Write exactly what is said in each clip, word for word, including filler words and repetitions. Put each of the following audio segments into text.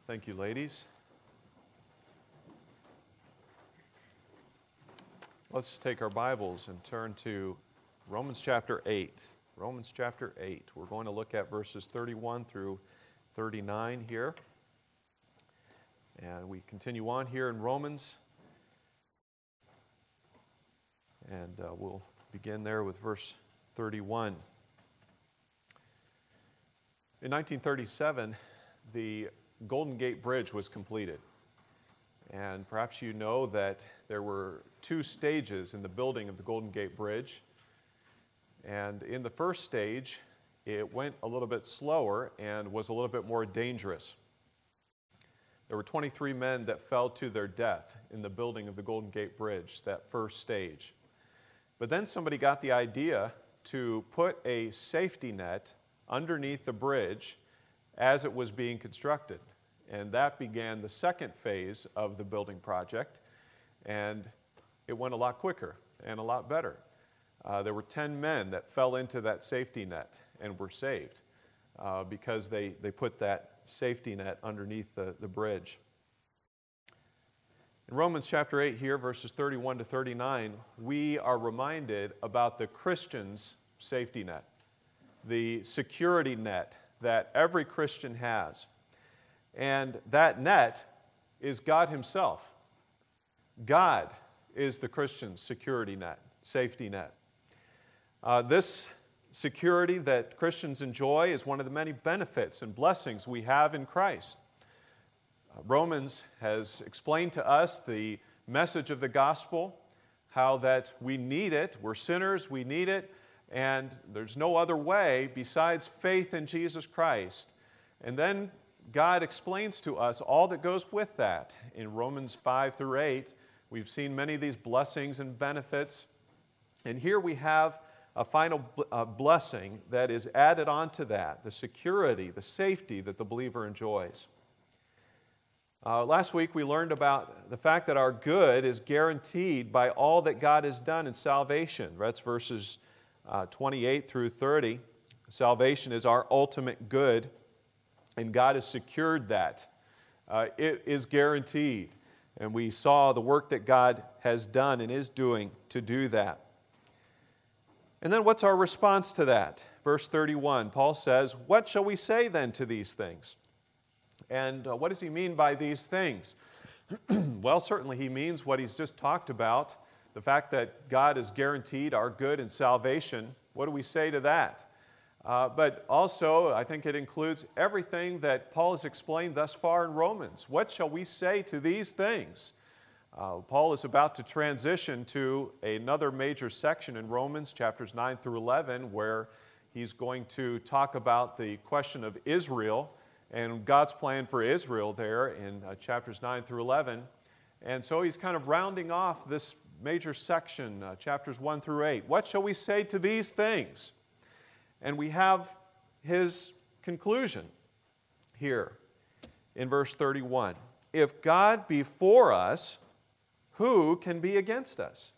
Thank you, ladies. Let's take our Bibles and turn to Romans chapter eight. Romans chapter eight. We're going to look at verses thirty-one through thirty-nine here. And we continue on here in Romans. And uh, we'll begin there with verse thirty-one. In nineteen thirty-seven, the Golden Gate Bridge was completed. And perhaps you know that there were two stages in the building of the Golden Gate Bridge. And in the first stage, it went a little bit slower and was a little bit more dangerous. There were twenty-three men that fell to their death in the building of the Golden Gate Bridge, that first stage. But then somebody got the idea to put a safety net underneath the bridge as it was being constructed. And that began the second phase of the building project. And it went a lot quicker and a lot better. Uh, there were ten men that fell into that safety net and were saved uh, because they, they put that safety net underneath the, the bridge. In Romans chapter eight here, verses thirty-one to thirty-nine, we are reminded about the Christian's safety net, the security net that every Christian has. And that net is God Himself. God is the Christian's security net, safety net. Uh, this security that Christians enjoy is one of the many benefits and blessings we have in Christ. Uh, Romans has explained to us the message of the gospel, how that we need it, we're sinners, we need it, and there's no other way besides faith in Jesus Christ. And then God explains to us all that goes with that. In Romans five through eight, we've seen many of these blessings and benefits. And here we have a final uh, blessing that is added on to that, the security, the safety that the believer enjoys. Uh, last week we learned about the fact that our good is guaranteed by all that God has done in salvation. That's verses uh, twenty-eight through thirty. Salvation is our ultimate good, and God has secured that. Uh, it is guaranteed. And we saw the work that God has done and is doing to do that. And then what's our response to that? Verse thirty-one, Paul says, "What shall we say then to these things?" And uh, what does he mean by these things? Well, certainly he means what he's just talked about, the fact that God has guaranteed our good and salvation. What do we say to that? Uh, but also, I think it includes everything that Paul has explained thus far in Romans. What shall we say to these things? Uh, Paul is about to transition to another major section in Romans, chapters nine through eleven, where he's going to talk about the question of Israel and God's plan for Israel there in uh, chapters nine through eleven. And so he's kind of rounding off this major section, uh, chapters one through eight. What shall we say to these things? And we have his conclusion here in verse thirty-one. If God be for us, who can be against us?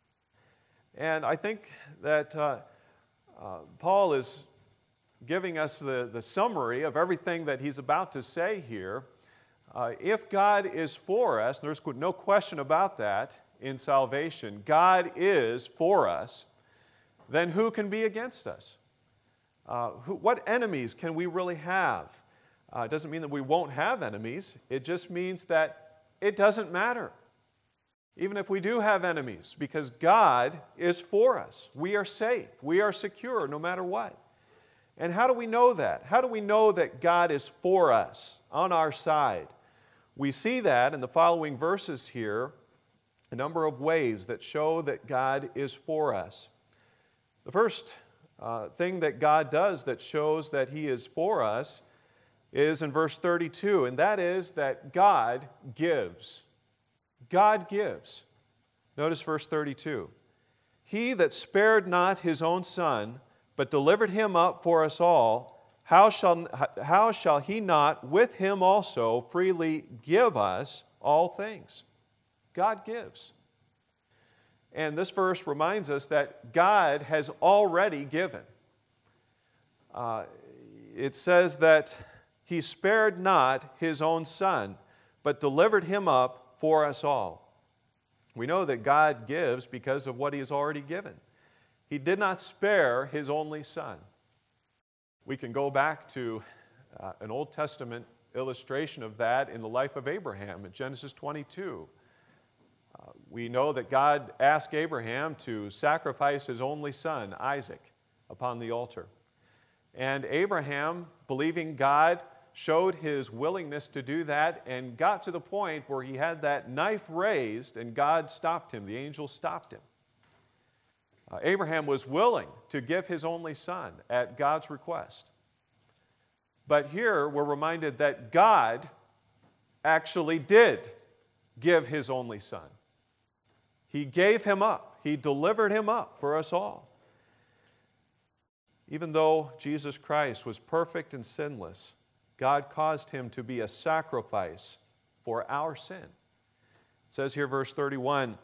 And I think that uh, uh, Paul is giving us the, the summary of everything that he's about to say here. Uh, if God is for us, and there's no question about that in salvation, God is for us, then who can be against us? Uh, who, what enemies can we really have? Uh, it doesn't mean that we won't have enemies. It just means that it doesn't matter, even if we do have enemies, because God is for us. We are safe. We are secure no matter what. And how do we know that? How do we know that God is for us, on our side? We see that in the following verses here, a number of ways that show that God is for us. The first uh, thing that God does that shows that He is for us is in verse thirty-two, and that is that God gives. God gives. Notice verse thirty-two. He that spared not His own Son, but delivered Him up for us all, how shall, how shall He not with Him also freely give us all things? God gives. And this verse reminds us that God has already given. Uh, it says that He spared not His own Son, but delivered Him up for us all. We know that God gives because of what He has already given. He did not spare His only Son. We can go back to uh, an Old Testament illustration of that in the life of Abraham in Genesis twenty-two. Uh, we know that God asked Abraham to sacrifice his only son, Isaac, upon the altar. And Abraham, believing God, showed his willingness to do that and got to the point where he had that knife raised and God stopped him. The angel stopped him. Uh, Abraham was willing to give his only son at God's request. But here we're reminded that God actually did give His only Son. He gave Him up. He delivered Him up for us all. Even though Jesus Christ was perfect and sinless, God caused Him to be a sacrifice for our sin. It says here, verse thirty-one,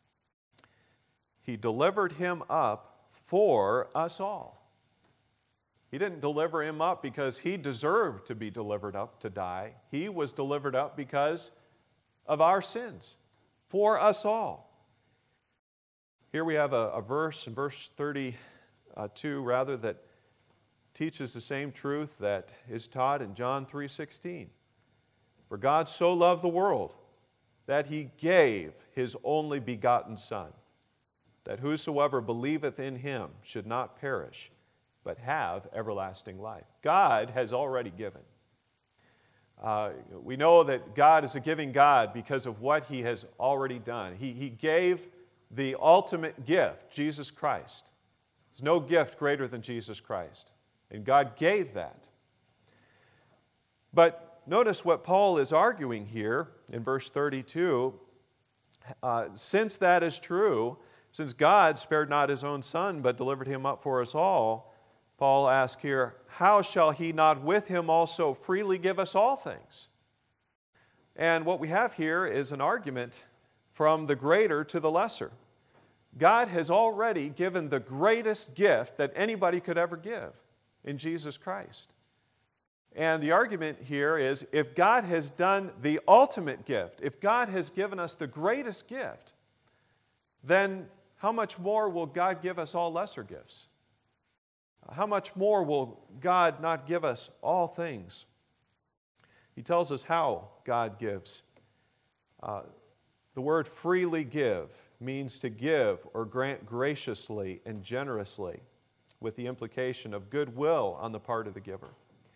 He delivered Him up for us all. He didn't deliver Him up because He deserved to be delivered up to die. He was delivered up because of our sins, for us all. Here we have a, a verse in verse thirty-two, rather, that teaches the same truth that is taught in John three sixteen. For God so loved the world that He gave His only begotten Son, that whosoever believeth in Him should not perish, but have everlasting life. God has already given. Uh, we know that God is a giving God because of what He has already done. He, he gave the ultimate gift, Jesus Christ. There's no gift greater than Jesus Christ. And God gave that. But notice what Paul is arguing here in verse thirty-two. Uh, since that is true, since God spared not His own Son, but delivered Him up for us all, Paul asks here, how shall He not with Him also freely give us all things? And what we have here is an argument from the greater to the lesser. God has already given the greatest gift that anybody could ever give in Jesus Christ. And the argument here is, if God has done the ultimate gift, if God has given us the greatest gift, then how much more will God give us all lesser gifts? How much more will God not give us all things? He tells us how God gives. Uh, the word freely give means to give or grant graciously and generously, with the implication of goodwill on the part of the giver.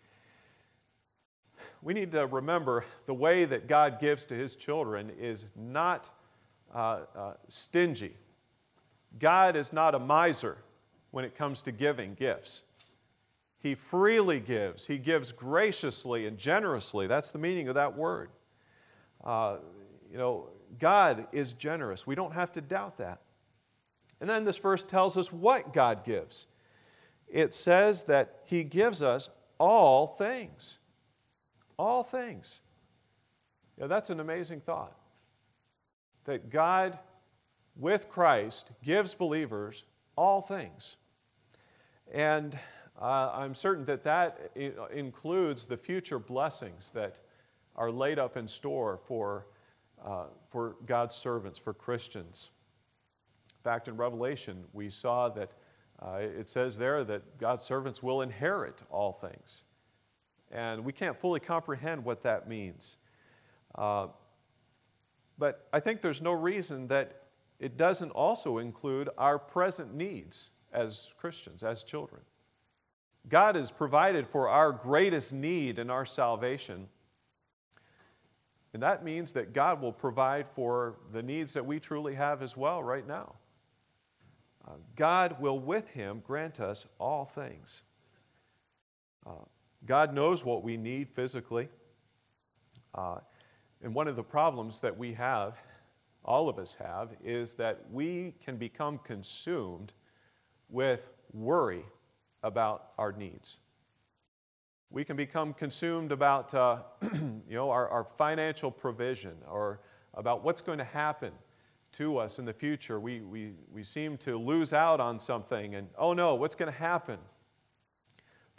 We need to remember the way that God gives to His children is not uh, uh, stingy. God is not a miser when it comes to giving gifts. He freely gives. He gives graciously and generously. That's the meaning of that word. Uh, you know, God is generous. We don't have to doubt that. And then this verse tells us what God gives. It says that He gives us all things. All things. You know, that's an amazing thought. That God, with Christ, gives believers all things. And uh, I'm certain that that includes the future blessings that are laid up in store for, uh, for God's servants, for Christians. In fact, in Revelation, we saw that uh, it says there that God's servants will inherit all things. And we can't fully comprehend what that means. Uh, but I think there's no reason that it doesn't also include our present needs as Christians, as children. God has provided for our greatest need in our salvation. And that means that God will provide for the needs that we truly have as well right now. Uh, God will with Him grant us all things. Uh, God knows what we need physically. Uh, and one of the problems that we have, all of us have, is that we can become consumed with worry about our needs. We can become consumed about uh, you know, our, our financial provision, or about what's going to happen to us in the future. We, we, we seem to lose out on something, and oh no, what's going to happen?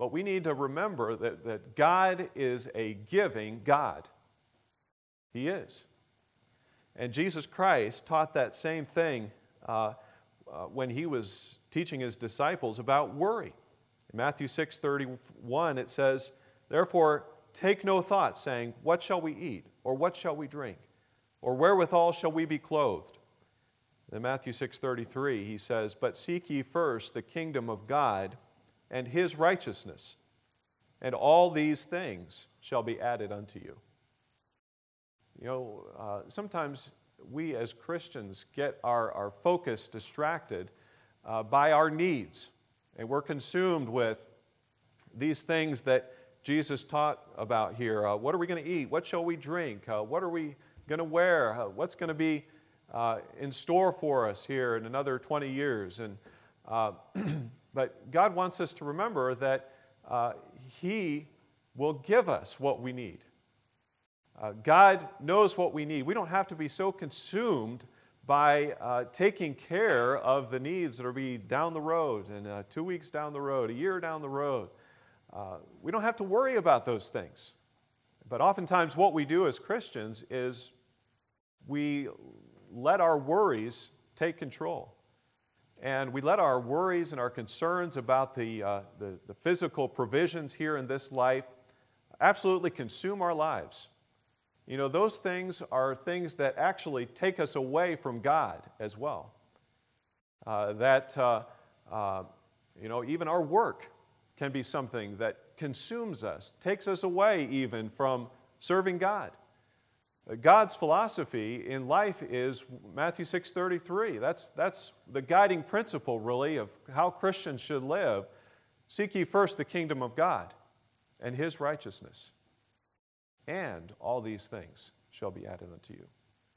But we need to remember that, that God is a giving God. He is. And Jesus Christ taught that same thing uh, uh, when he was teaching his disciples about worry. In Matthew six thirty-one, it says, "Therefore, take no thought, saying, what shall we eat? Or what shall we drink? Or wherewithal shall we be clothed?" In Matthew six thirty-three, he says, "But seek ye first the kingdom of God and his righteousness, and all these things shall be added unto you." You know, uh, sometimes we as Christians get our, our focus distracted uh, by our needs, and we're consumed with these things that Jesus taught about here. Uh, what are we going to eat? What shall we drink? Uh, what are we going to wear? Uh, what's going to be uh, in store for us here in another twenty years? And uh, but God wants us to remember that uh, He will give us what we need. Uh, God knows what we need. We don't have to be so consumed by uh, taking care of the needs that will be down the road, and uh, two weeks down the road, a year down the road. Uh, we don't have to worry about those things. But oftentimes what we do as Christians is we let our worries take control. And we let our worries and our concerns about the, uh, the, the physical provisions here in this life absolutely consume our lives. You know, those things are things that actually take us away from God as well. Uh, that, uh, uh, you know, even our work can be something that consumes us, takes us away even from serving God. God's philosophy in life is Matthew six thirty-three. That's, that's the guiding principle, really, of how Christians should live. Seek ye first the kingdom of God and his righteousness, and all these things shall be added unto you.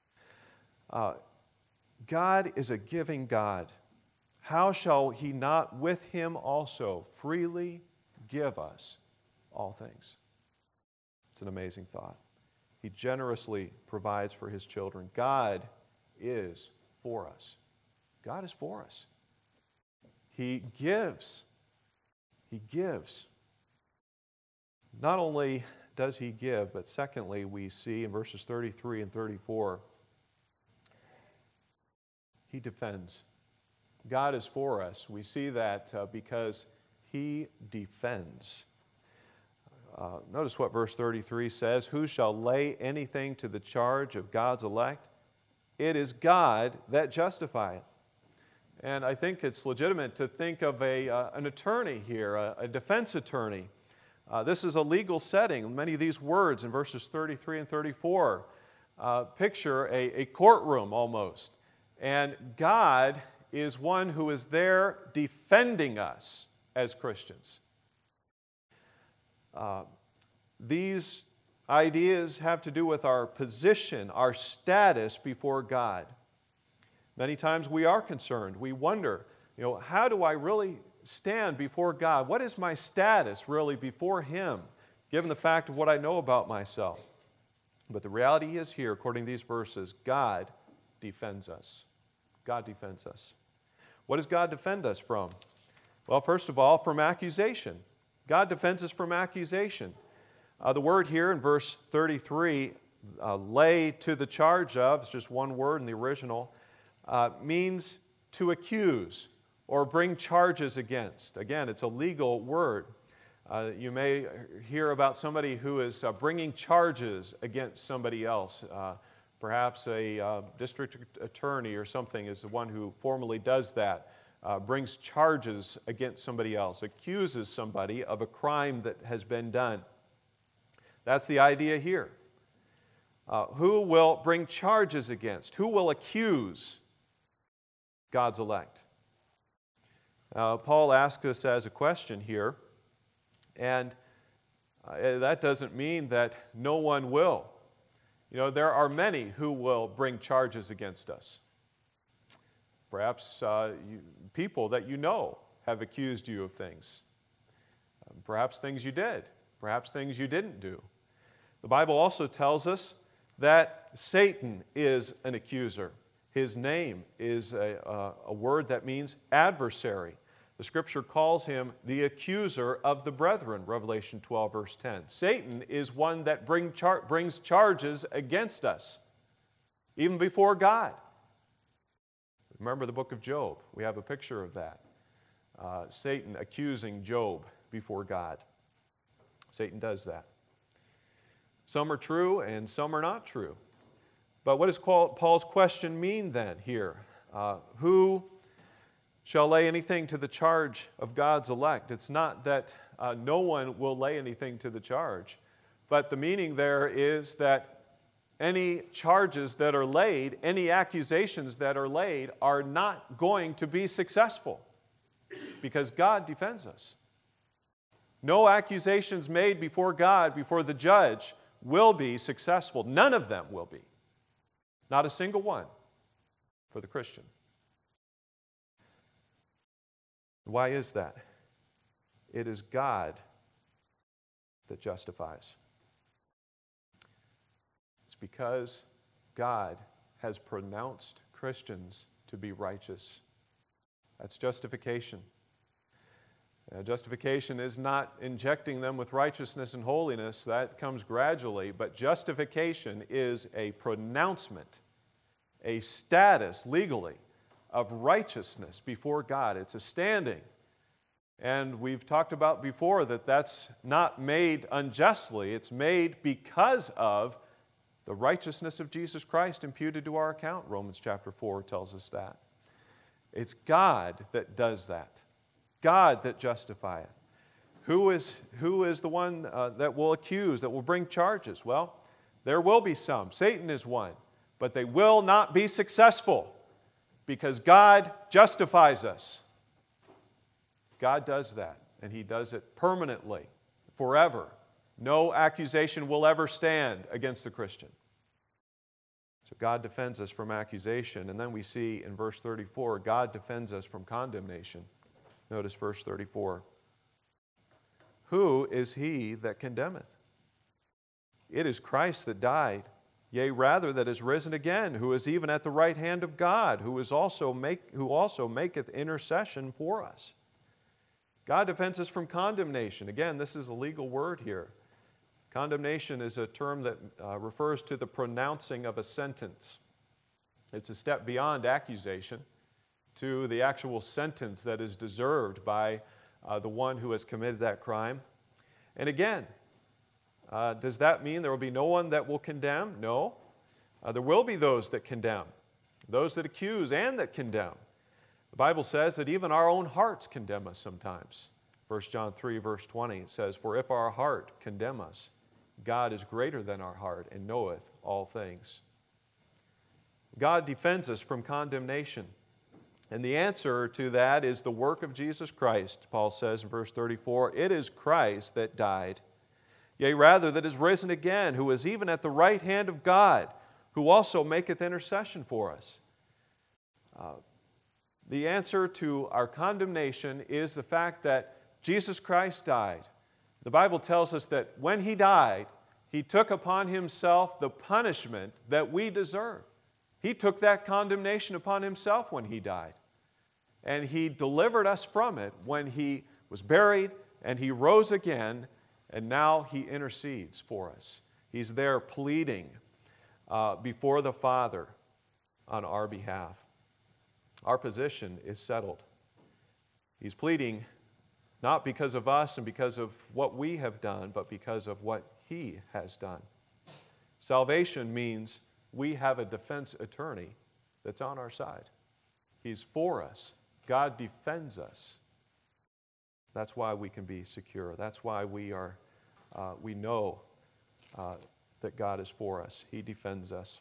Uh, God is a giving God. How shall he not with him also freely give us all things? It's an amazing thought. He generously provides for his children. God is for us. God is for us. He gives. He gives. Not only does he give, but secondly, we see in verses thirty-three and thirty-four, he defends. God is for us. We see that uh, because he defends. Uh, notice what verse thirty-three says, "Who shall lay anything to the charge of God's elect? It is God that justifieth." And I think it's legitimate to think of a, uh, an attorney here, a, a defense attorney. Uh, this is a legal setting. Many of these words in verses thirty-three and thirty-four uh, picture a, a courtroom almost. And God is one who is there defending us as Christians. Uh, these ideas have to do with our position, our status before God. Many times we are concerned. We wonder, you know, how do I really stand before God? What is my status really before him, given the fact of what I know about myself? But the reality is here, according to these verses, God defends us. God defends us. What does God defend us from? Well, first of all, from accusation. God defends us from accusation. Uh, the word here in verse thirty-three, uh, lay to the charge of, it's just one word in the original, uh, means to accuse or bring charges against. Again, it's a legal word. Uh, you may hear about somebody who is uh, bringing charges against somebody else. Uh, perhaps a uh, district attorney or something is the one who formally does that. Uh, brings charges against somebody else, accuses somebody of a crime that has been done. That's the idea here. Uh, who will bring charges against? Who will accuse God's elect? Uh, Paul asks us as a question here, and uh, that doesn't mean that no one will. You know, there are many who will bring charges against us. Perhaps uh, you, people that you know have accused you of things. Um, perhaps things you did. Perhaps things you didn't do. The Bible also tells us that Satan is an accuser. His name is a, a, a word that means adversary. The Scripture calls him the accuser of the brethren, Revelation twelve, verse ten. Satan is one that bring char- brings charges against us, even before God. Remember the book of Job. We have a picture of that. Uh, Satan accusing Job before God. Satan does that. Some are true and some are not true. But what does Paul's question mean then here? Uh, who shall lay anything to the charge of God's elect? It's not that uh, no one will lay anything to the charge, but the meaning there is that any charges that are laid, any accusations that are laid, are not going to be successful because God defends us. No accusations made before God, before the judge, will be successful. None of them will be. Not a single one for the Christian. Why is that? It is God that justifies. It's because God has pronounced Christians to be righteous. That's justification. Uh, justification is not injecting them with righteousness and holiness. That comes gradually. But justification is a pronouncement, a status legally of righteousness before God. It's a standing. And we've talked about before that that's not made unjustly. It's made because of the righteousness of Jesus Christ imputed to our account. Romans chapter four tells us that. It's God that does that. God that justifieth. Who is, who is the one uh, that will accuse, that will bring charges? Well, there will be some. Satan is one. But they will not be successful because God justifies us. God does that, and He does it permanently, forever. No accusation will ever stand against the Christian. So God defends us from accusation. And then we see in verse thirty-four, God defends us from condemnation. Notice verse thirty-four. Who is he that condemneth? It is Christ that died, yea, rather that is risen again, who is even at the right hand of God, who is also make, who also maketh intercession for us. God defends us from condemnation. Again, this is a legal word here. Condemnation is a term that uh, refers to the pronouncing of a sentence. It's a step beyond accusation to the actual sentence that is deserved by uh, the one who has committed that crime. And again, uh, does that mean there will be no one that will condemn? No. Uh, there will be those that condemn, those that accuse and that condemn. The Bible says that even our own hearts condemn us sometimes. First John three, verse twenty, it says, "For if our heart condemn us, God is greater than our heart and knoweth all things." God defends us from condemnation. And the answer to that is the work of Jesus Christ. Paul says in verse thirty-four, "It is Christ that died, yea, rather that is risen again, who is even at the right hand of God, who also maketh intercession for us." Uh, the answer to our condemnation is the fact that Jesus Christ died. The Bible tells us that when He died, He took upon Himself the punishment that we deserve. He took that condemnation upon Himself when He died. And He delivered us from it when He was buried and He rose again, and now He intercedes for us. He's there pleading uh, before the Father on our behalf. Our position is settled. He's pleading not because of us and because of what we have done, but because of what He has done. Salvation means we have a defense attorney that's on our side. He's for us. God defends us. That's why we can be secure. That's why we are, uh, we know uh, that God is for us. He defends us.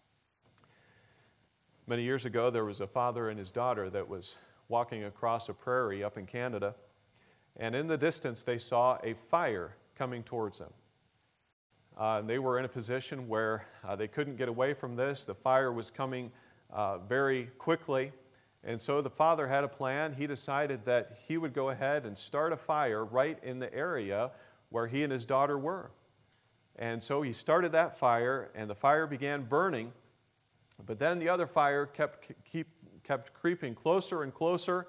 Many years ago, there was a father and his daughter that was walking across a prairie up in Canada, and in the distance, they saw a fire coming towards them. Uh, they were in a position where uh, they couldn't get away from this. The fire was coming uh, very quickly. And so the father had a plan. He decided that he would go ahead and start a fire right in the area where he and his daughter were. And so he started that fire, and the fire began burning. But then the other fire kept, keep, kept creeping closer and closer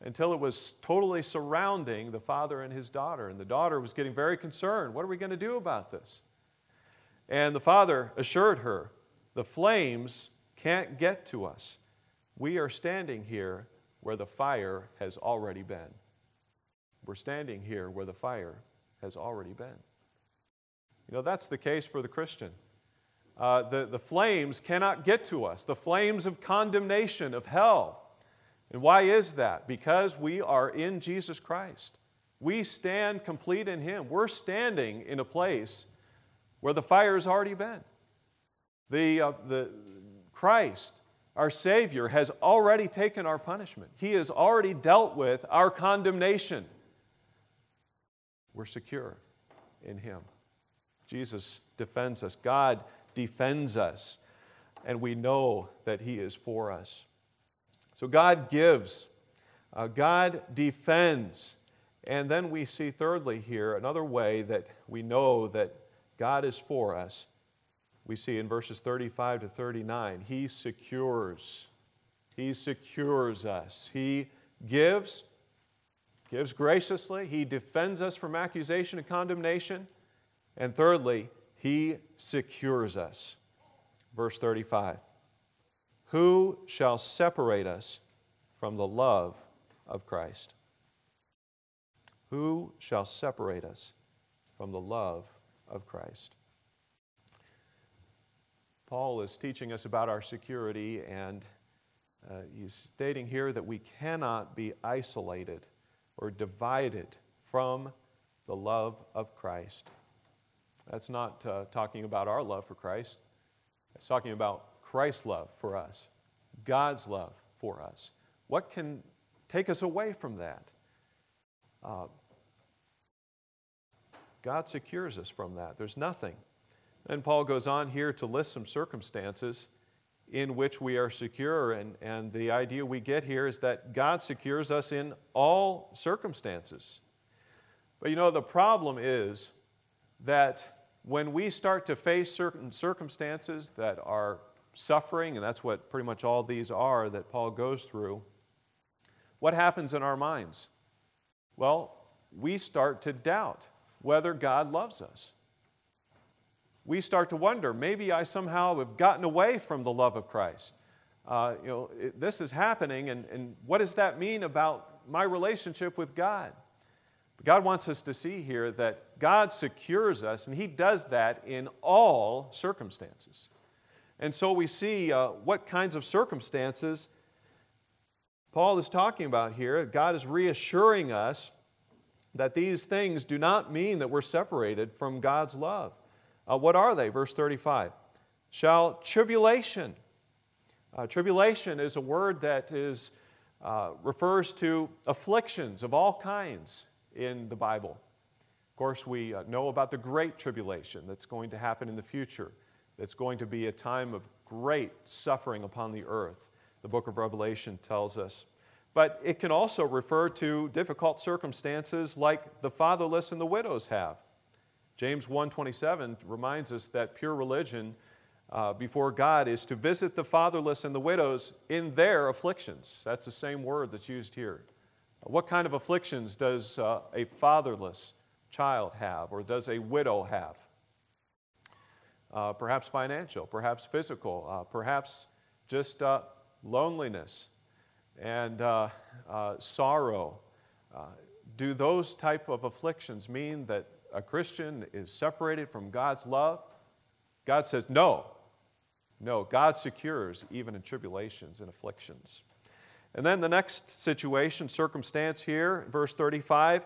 until it was totally surrounding the father and his daughter. And the daughter was getting very concerned. What are we going to do about this? And the father assured her, the flames can't get to us. We are standing here where the fire has already been. We're standing here where the fire has already been. You know, that's the case for the Christian. Uh, the, the flames cannot get to us, the flames of condemnation, of hell. And why is that? Because we are in Jesus Christ. We stand complete in Him. We're standing in a place where the fire has already been. The, uh, the Christ, our Savior, has already taken our punishment. He has already dealt with our condemnation. We're secure in Him. Jesus defends us. God defends us. And we know that He is for us. So God gives. Uh, God defends. And then we see thirdly here another way that we know that God is for us. We see in verses thirty-five to thirty-nine, He secures. He secures us. He gives, gives graciously. He defends us from accusation and condemnation. And thirdly, He secures us. Verse thirty-five, who shall separate us from the love of Christ? Who shall separate us from the love of Christ? Paul is teaching us about our security, and uh, he's stating here that we cannot be isolated or divided from the love of Christ. That's not uh, talking about our love for Christ. It's talking about Christ's love for us, God's love for us. What can take us away from that? Uh, God secures us from that. There's nothing. Then Paul goes on here to list some circumstances in which we are secure, and, and the idea we get here is that God secures us in all circumstances. But you know, the problem is that when we start to face certain circumstances that are suffering, and that's what pretty much all these are that Paul goes through, what happens in our minds? Well, we start to doubt whether God loves us. We start to wonder, maybe I somehow have gotten away from the love of Christ. Uh, you know, it, this is happening, and, and what does that mean about my relationship with God? But God wants us to see here that God secures us, and He does that in all circumstances. And so we see uh, what kinds of circumstances Paul is talking about here. God is reassuring us that these things do not mean that we're separated from God's love. Uh, what are they? Verse thirty-five. Shall tribulation. Uh, tribulation is a word that is uh, refers to afflictions of all kinds in the Bible. Of course, we uh, know about the great tribulation that's going to happen in the future. That's going to be a time of great suffering upon the earth. The book of Revelation tells us. But it can also refer to difficult circumstances like the fatherless and the widows have. James one twenty-seven reminds us that pure religion uh, before God is to visit the fatherless and the widows in their afflictions. That's the same word that's used here. What kind of afflictions does uh, a fatherless child have, or does a widow have? Uh, perhaps financial, perhaps physical, uh, perhaps just uh, loneliness and uh, uh, sorrow. Uh, do those type of afflictions mean that a Christian is separated from God's love? God says no. No, God secures even in tribulations and afflictions. And then the next situation, circumstance here, verse thirty-five,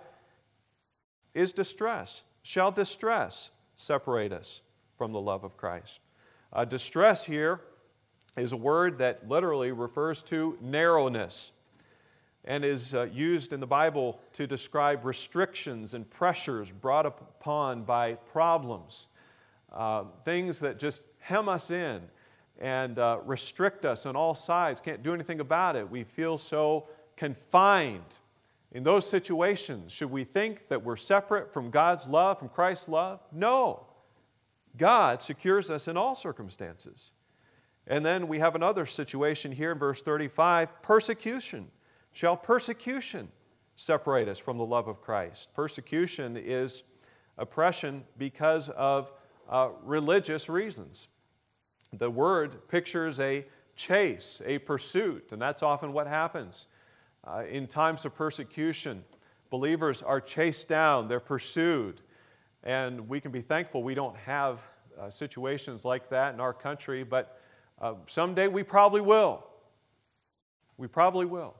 is distress. Shall distress separate us from the love of Christ? Uh, distress here is a word that literally refers to narrowness and is uh, used in the Bible to describe restrictions and pressures brought upon by problems, uh, things that just hem us in and uh, restrict us on all sides. Can't do anything about it. We feel so confined. In those situations, should we think that we're separate from God's love, from Christ's love? No. God secures us in all circumstances. And then we have another situation here in verse thirty-five, persecution Shall persecution separate us from the love of Christ? Persecution is oppression because of uh, religious reasons. The word pictures a chase, a pursuit, and that's often what happens. Uh, in times of persecution, believers are chased down, they're pursued, and we can be thankful we don't have uh, situations like that in our country, but uh, someday we probably will. We probably will.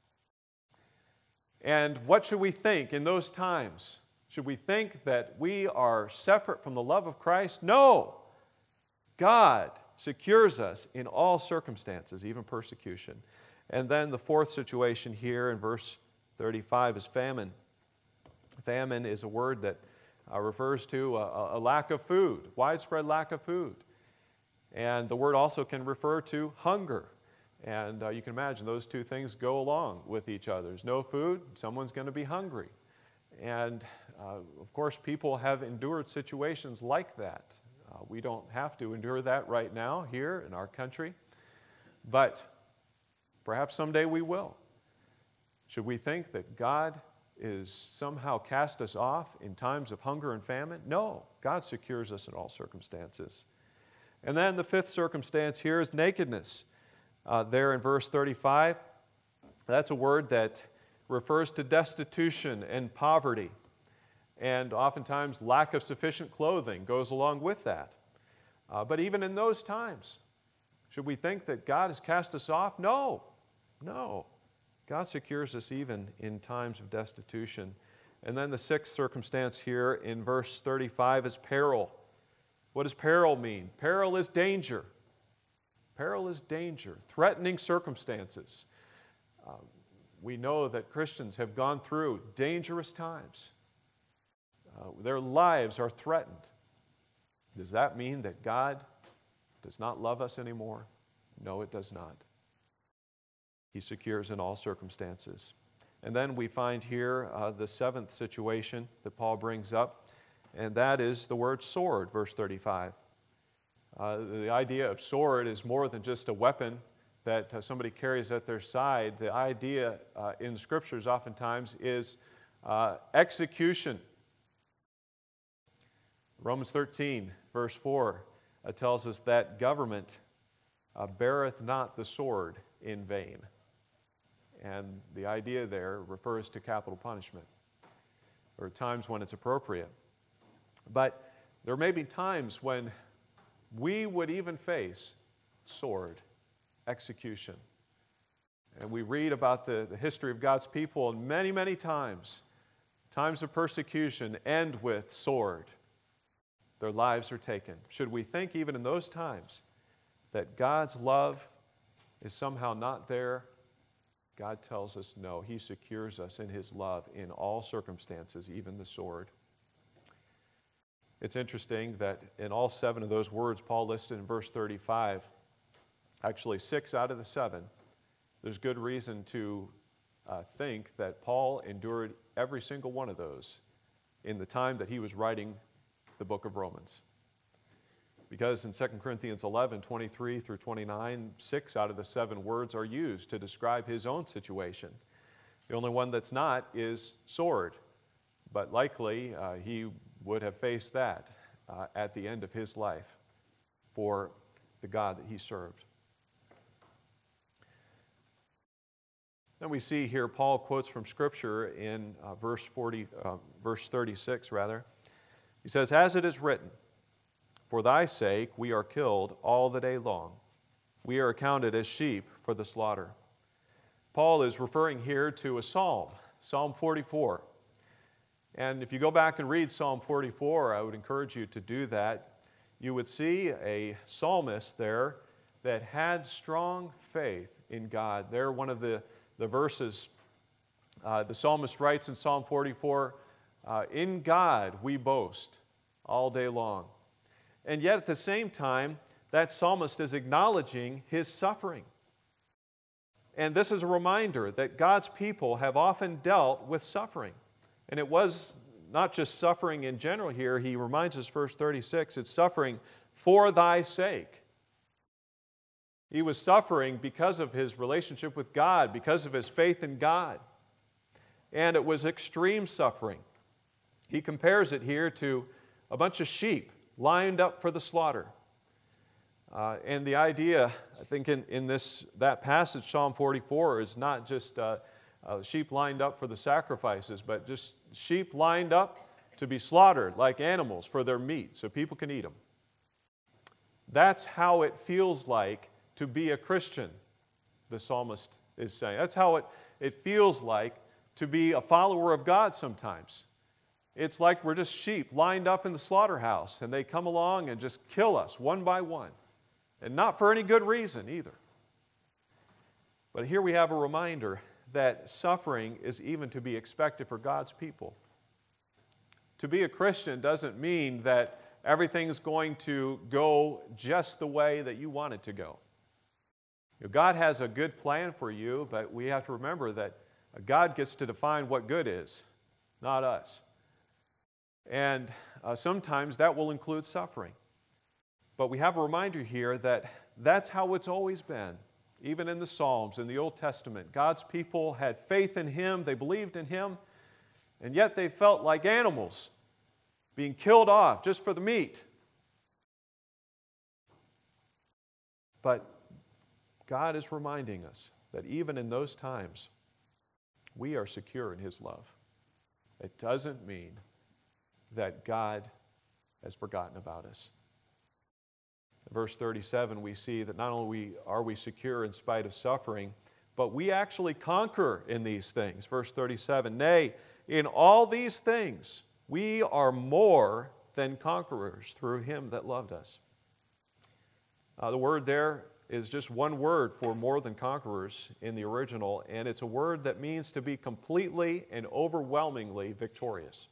And what should we think in those times? Should we think that we are separate from the love of Christ? No! God secures us in all circumstances, even persecution. And then the fourth situation here in verse thirty-five is famine. Famine is a word that uh, refers to a, a lack of food, widespread lack of food. And the word also can refer to hunger. And uh, you can imagine those two things go along with each other. There's no food, someone's going to be hungry. And uh, of course, people have endured situations like that. Uh, we don't have to endure that right now here in our country, but perhaps someday we will. Should we think that God is somehow cast us off in times of hunger and famine? No, God secures us in all circumstances. And then the fifth circumstance here is nakedness. Uh, there in verse thirty-five, that's a word that refers to destitution and poverty. And oftentimes lack of sufficient clothing goes along with that. Uh, but even in those times, should we think that God has cast us off? No, no. God secures us even in times of destitution. And then the sixth circumstance here in verse thirty-five is peril. What does peril mean? Peril is danger. Peril is danger, threatening circumstances. Uh, we know that Christians have gone through dangerous times. Uh, their lives are threatened. Does that mean that God does not love us anymore? No, it does not. He secures in all circumstances. And then we find here uh, the seventh situation that Paul brings up, and that is the word sword, verse thirty-five. Uh, the idea of sword is more than just a weapon that uh, somebody carries at their side. The idea uh, in the Scriptures oftentimes is uh, execution. Romans thirteen, verse four, uh, tells us that government uh, beareth not the sword in vain. And the idea there refers to capital punishment, or times when it's appropriate. But there may be times when we would even face sword, execution. And we read about the, the history of God's people, and many, many times, times of persecution end with sword. Their lives are taken. Should we think even in those times that God's love is somehow not there? God tells us no. He secures us in His love in all circumstances, even the sword. It's interesting that in all seven of those words Paul listed in verse thirty-five, actually six out of the seven, there's good reason to uh, think that Paul endured every single one of those in the time that he was writing the book of Romans. Because in Second Corinthians eleven, twenty-three through twenty-nine, six out of the seven words are used to describe his own situation. The only one that's not is sword, but likely uh, he would have faced that uh, at the end of his life for the God that he served. Then we see here Paul quotes from Scripture in uh, verse forty, uh, verse thirty-six rather. He says, "As it is written, for thy sake we are killed all the day long. We are accounted as sheep for the slaughter." Paul is referring here to a psalm, Psalm forty-four. And if you go back and read Psalm forty-four, I would encourage you to do that. You would see a psalmist there that had strong faith in God. There, one of the, the verses, uh, the psalmist writes in Psalm forty-four, uh, "In God we boast all day long." And yet at the same time, that psalmist is acknowledging his suffering. And this is a reminder that God's people have often dealt with suffering. And it was not just suffering in general here. He reminds us, verse thirty-six, it's suffering for thy sake. He was suffering because of his relationship with God, because of his faith in God. And it was extreme suffering. He compares it here to a bunch of sheep lined up for the slaughter. Uh, and the idea, I think, in, in this that passage, Psalm forty-four, is not just uh, uh, sheep lined up for the sacrifices, but just sheep lined up to be slaughtered like animals for their meat, so people can eat them. That's how it feels like to be a Christian, the psalmist is saying. That's how it, it feels like to be a follower of God sometimes. It's like we're just sheep lined up in the slaughterhouse, and they come along and just kill us one by one. And not for any good reason either. But here we have a reminder that suffering is even to be expected for God's people. To be a Christian doesn't mean that everything's going to go just the way that you want it to go. You know, God has a good plan for you, but we have to remember that God gets to define what good is, not us. And uh, sometimes that will include suffering. But we have a reminder here that that's how it's always been. Even in the Psalms, in the Old Testament, God's people had faith in Him, they believed in Him, and yet they felt like animals being killed off just for the meat. But God is reminding us that even in those times, we are secure in His love. It doesn't mean that God has forgotten about us. In verse thirty-seven, we see that not only are we secure in spite of suffering, but we actually conquer in these things. Verse thirty-seven, nay, in all these things we are more than conquerors through Him that loved us. Uh, the word there is just one word for more than conquerors in the original, and it's a word that means to be completely and overwhelmingly victorious.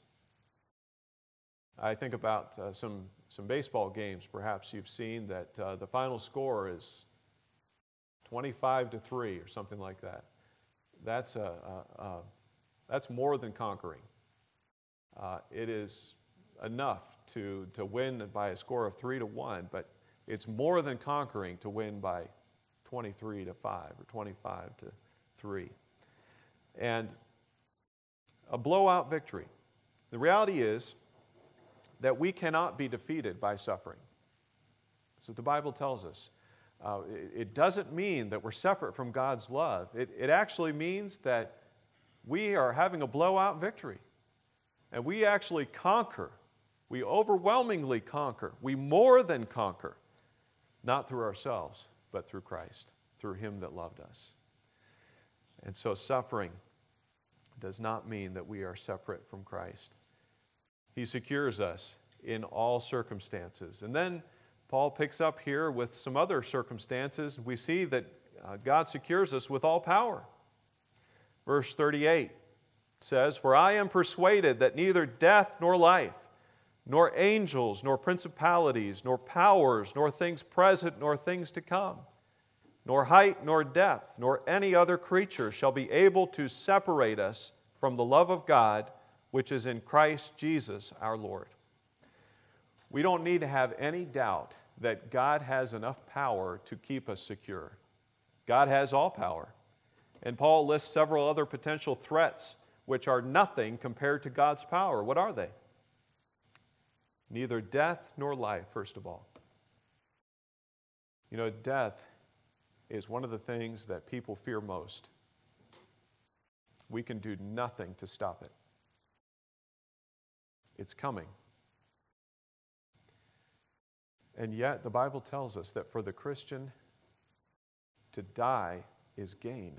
I think about uh, some, some baseball games, perhaps you've seen that uh, the final score is twenty-five to three or something like that. That's, a, a, a, that's more than conquering. Uh, it is enough to, to win by a score of three to one, but it's more than conquering to win by twenty-three to five or twenty-five to three. And a blowout victory. The reality is that we cannot be defeated by suffering. That's what the Bible tells us. Uh, it, it doesn't mean that we're separate from God's love. It, it actually means that we are having a blowout victory. And we actually conquer. We overwhelmingly conquer. We more than conquer. Not through ourselves, but through Christ, through Him that loved us. And so suffering does not mean that we are separate from Christ. He secures us in all circumstances. And then Paul picks up here with some other circumstances. We see that uh, God secures us with all power. Verse thirty-eight says, "For I am persuaded that neither death nor life, nor angels, nor principalities, nor powers, nor things present, nor things to come, nor height, nor depth, nor any other creature shall be able to separate us from the love of God, which is in Christ Jesus our Lord." We don't need to have any doubt that God has enough power to keep us secure. God has all power. And Paul lists several other potential threats which are nothing compared to God's power. What are they? Neither death nor life, first of all. You know, death is one of the things that people fear most. We can do nothing to stop it. It's coming. And yet, the Bible tells us that for the Christian, to die is gain.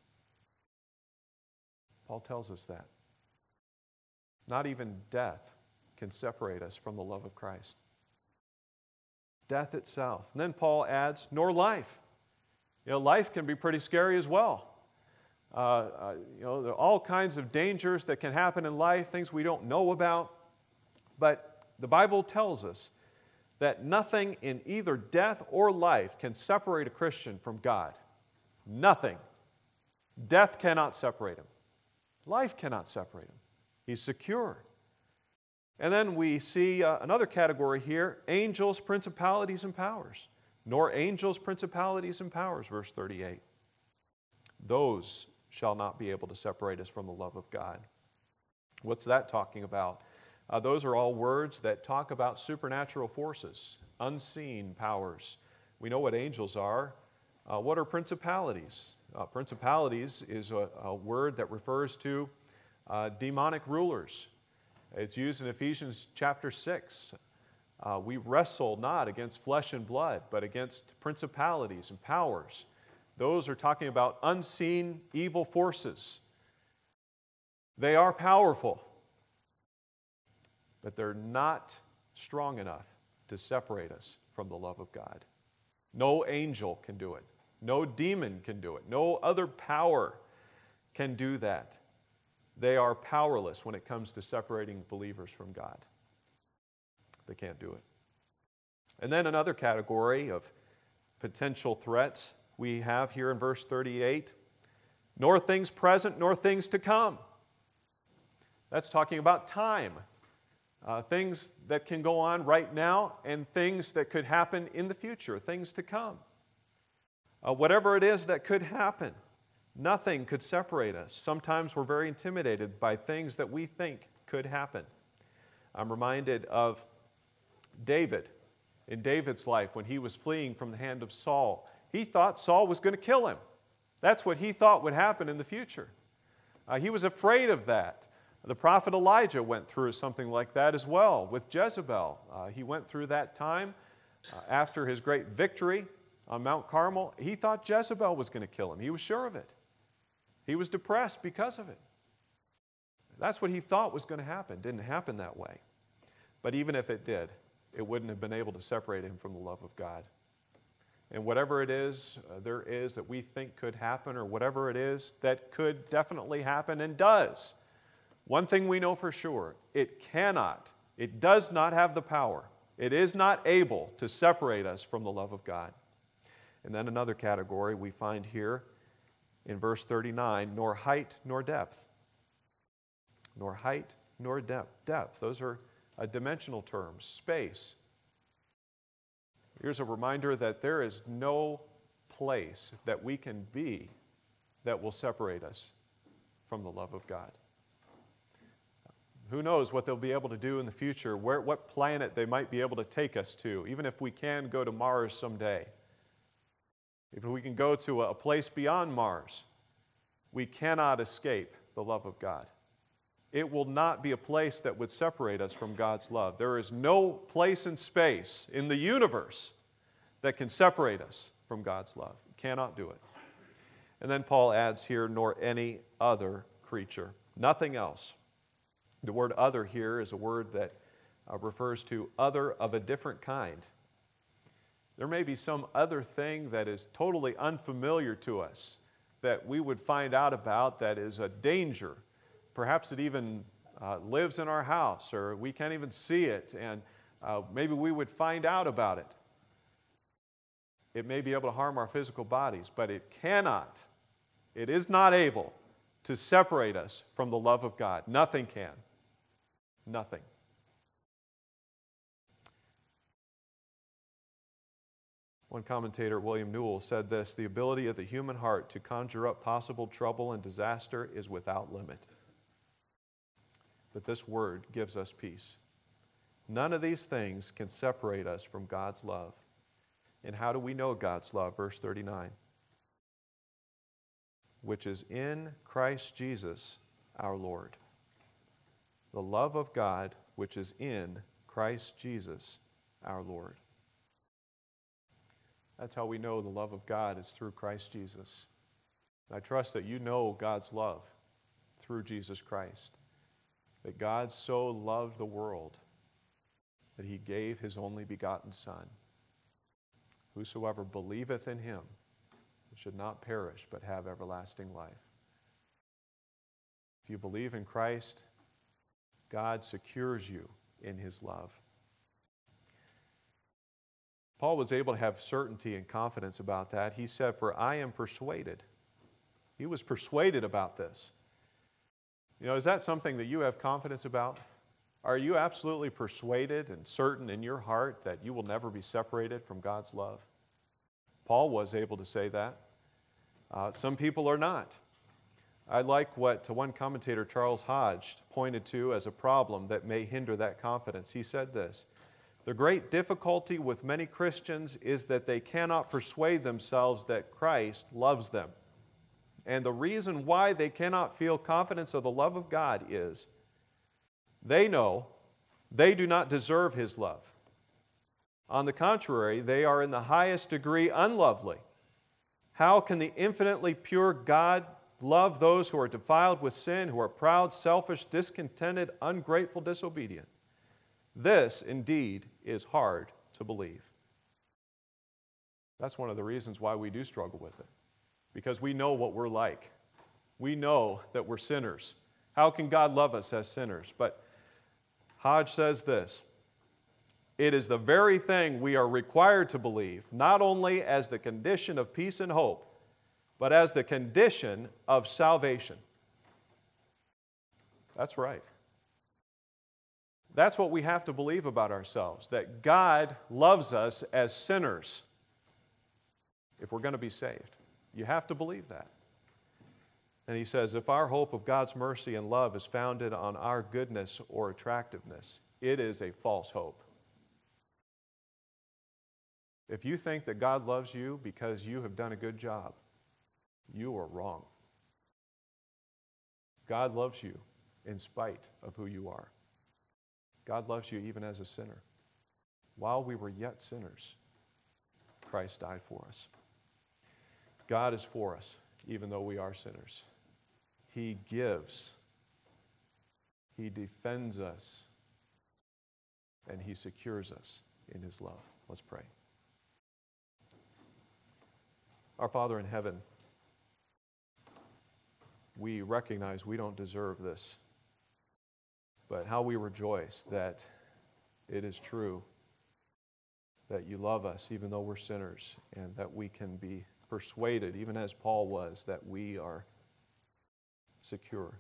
Paul tells us that. Not even death can separate us from the love of Christ. Death itself. And then Paul adds, nor life. You know, life can be pretty scary as well. Uh, uh, you know, there are all kinds of dangers that can happen in life, things we don't know about. But the Bible tells us that nothing in either death or life can separate a Christian from God. Nothing. Death cannot separate him. Life cannot separate him. He's secure. And then we see uh, another category here, angels, principalities, and powers. nor angels, principalities, and powers, verse thirty-eight. Those shall not be able to separate us from the love of God. What's that talking about? Uh, those are all words that talk about supernatural forces, unseen powers. We know what angels are. Uh, what are principalities? Uh, principalities is a, a word that refers to uh, demonic rulers. It's used in Ephesians chapter six. Uh, we wrestle not against flesh and blood, but against principalities and powers. Those are talking about unseen evil forces. They are powerful, but they're not strong enough to separate us from the love of God. No angel can do it. No demon can do it. No other power can do that. They are powerless when it comes to separating believers from God. They can't do it. And then another category of potential threats we have here in verse thirty-eight, nor things present, nor things to come. That's talking about time. Uh, things that can go on right now and things that could happen in the future, things to come. Uh, whatever it is that could happen, nothing could separate us. Sometimes we're very intimidated by things that we think could happen. I'm reminded of David. In David's life, when he was fleeing from the hand of Saul, he thought Saul was going to kill him. That's what he thought would happen in the future. Uh, he was afraid of that. The prophet Elijah went through something like that as well with Jezebel. Uh, he went through that time uh, after his great victory on Mount Carmel. He thought Jezebel was going to kill him. He was sure of it. He was depressed because of it. That's what he thought was going to happen. It didn't happen that way. But even if it did, it wouldn't have been able to separate him from the love of God. And whatever it is uh, there is that we think could happen, or whatever it is that could definitely happen and does, one thing we know for sure, it cannot, it does not have the power, it is not able to separate us from the love of God. And then another category we find here in verse thirty-nine, nor height nor depth. Nor height nor depth. Depth, those are uh, dimensional terms, space. Here's a reminder that there is no place that we can be that will separate us from the love of God. Who knows what they'll be able to do in the future, where, what planet they might be able to take us to, even if we can go to Mars someday. If we can go to a place beyond Mars, we cannot escape the love of God. It will not be a place that would separate us from God's love. There is no place in space, in the universe, that can separate us from God's love. It cannot do it. And then Paul adds here, nor any other creature. Nothing else. The word other here is a word that uh, refers to other of a different kind. There may be some other thing that is totally unfamiliar to us that we would find out about that is a danger. Perhaps it even uh, lives in our house, or we can't even see it, and uh, maybe we would find out about it. It may be able to harm our physical bodies, but it cannot, it is not able to separate us from the love of God. Nothing can. Nothing. One commentator, William Newell, said this: the ability of the human heart to conjure up possible trouble and disaster is without limit. But this word gives us peace. None of these things can separate us from God's love. And how do we know God's love? Verse thirty-nine. Which is in Christ Jesus our Lord. The love of God which is in Christ Jesus our Lord. That's how we know the love of God is through Christ Jesus. I trust that you know God's love through Jesus Christ. That God so loved the world that he gave his only begotten Son. Whosoever believeth in him should not perish but have everlasting life. If you believe in Christ, God secures you in his love. Paul was able to have certainty and confidence about that. He said, "For I am persuaded." He was persuaded about this. You know, is that something that you have confidence about? Are you absolutely persuaded and certain in your heart that you will never be separated from God's love? Paul was able to say that. Uh, some people are not. I like what one commentator, Charles Hodge, pointed to as a problem that may hinder that confidence. He said this: "The great difficulty with many Christians is that they cannot persuade themselves that Christ loves them. And the reason why they cannot feel confidence of the love of God is they know they do not deserve His love. On the contrary, they are in the highest degree unlovely. How can the infinitely pure God love those who are defiled with sin, who are proud, selfish, discontented, ungrateful, disobedient? This, indeed, is hard to believe." That's one of the reasons why we do struggle with it, because we know what we're like. We know that we're sinners. How can God love us as sinners? But Hodge says this: "It is the very thing we are required to believe, not only as the condition of peace and hope, but as the condition of salvation." That's right. That's what we have to believe about ourselves, that God loves us as sinners if we're going to be saved. You have to believe that. And he says, if our hope of God's mercy and love is founded on our goodness or attractiveness, it is a false hope. If you think that God loves you because you have done a good job, you are wrong. God loves you in spite of who you are. God loves you even as a sinner. While we were yet sinners, Christ died for us. God is for us, even though we are sinners. He gives. He defends us. And He secures us in His love. Let's pray. Our Father in heaven, we recognize we don't deserve this, but how we rejoice that it is true that You love us even though we're sinners, and that we can be persuaded, even as Paul was, that we are secure.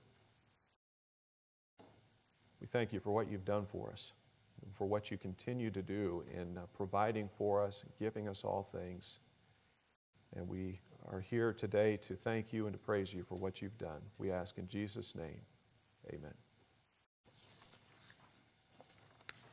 We thank You for what You've done for us, and for what You continue to do in uh, providing for us, giving us all things. And we are here today to thank You and to praise You for what You've done. We ask in Jesus' name, amen.